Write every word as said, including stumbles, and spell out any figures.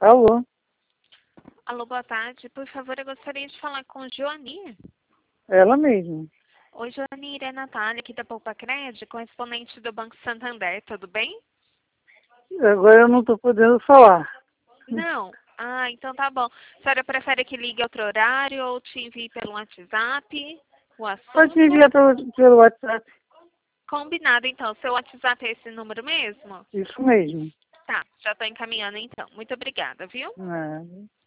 Alô? Alô, boa tarde. Por favor, eu gostaria de falar com Joani. Ela mesma. Oi, Joani, é Natália, aqui da Poupa Crédito, correspondente do Banco Santander, tudo bem? Agora eu não estou podendo falar. Não? Ah, então tá bom. A senhora prefere que ligue outro horário ou te envie pelo WhatsApp o assunto? Pode me enviar pelo, pelo WhatsApp. Combinado, então. Seu WhatsApp é esse número mesmo? Isso mesmo. Tá, já estou encaminhando, então. Muito obrigada, viu? Nada.